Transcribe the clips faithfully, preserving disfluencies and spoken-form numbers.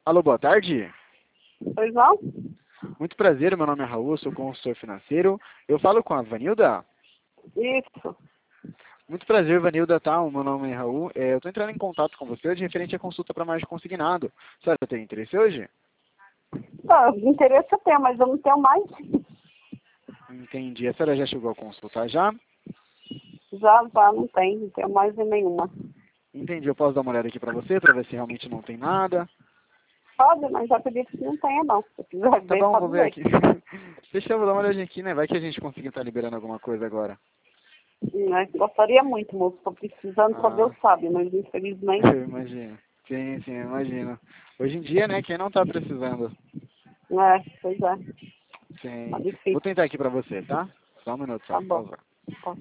Alô, boa tarde. Pois não? Muito prazer, meu nome é Raul, sou consultor financeiro. Eu falo com a Vanilda? Isso. Muito prazer, Vanilda, tá? O meu nome é Raul. É, eu estou entrando em contato com você de referente à consulta para mais consignado. A senhora tem interesse hoje? Tá, interesse eu tenho, mas eu não tenho mais. Entendi. A senhora já chegou a consultar já? Já, já não tem, não tenho mais em nenhuma. Entendi. Eu posso dar uma olhada aqui para você, para ver se realmente não tem nada. Pode, mas já acredito que não tenha, não. Se quiser Tá ver, bom, pode vou ver ver. aqui. Deixa eu dar uma olhadinha aqui, né? Vai que a gente conseguir estar liberando alguma coisa agora. Né? Gostaria muito, moço. Estou precisando, só Ah, Deus sabe, mas infelizmente. eu imagino. Sim, sim, eu imagino. Hoje em dia, né, quem não tá precisando? É, pois é. Sim. Tá Vou difícil. tentar aqui pra você, tá? Só um minuto só, Tá por bom. favor. Tá.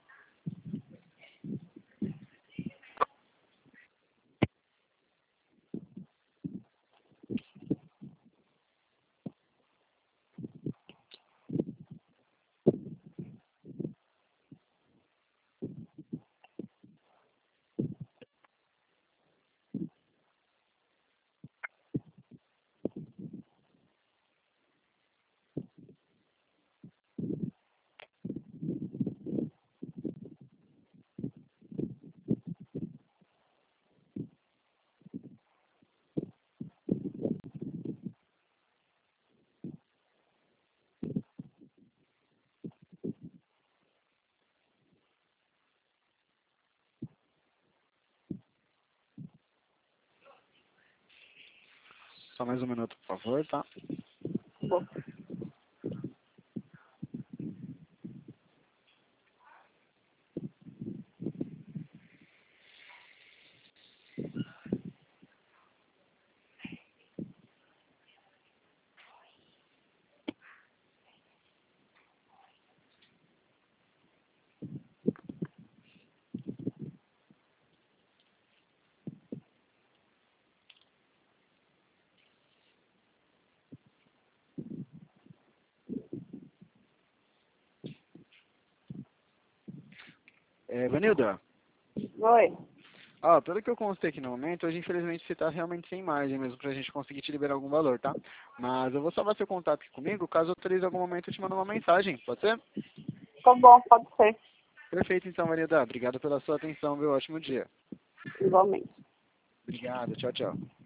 Só mais um minuto, por favor, tá? Tá bom. É, Vanilda, Oi. ó, pelo que eu constei aqui no momento, hoje infelizmente você tá realmente sem margem mesmo pra gente conseguir te liberar algum valor, tá? Mas eu vou salvar seu contato aqui comigo, caso eu autorize em algum momento eu te mando uma mensagem, pode ser? Tá bom, pode ser. Perfeito então, Vanilda. Obrigado pela sua atenção, viu? Ótimo dia. Igualmente. Obrigado, tchau, tchau.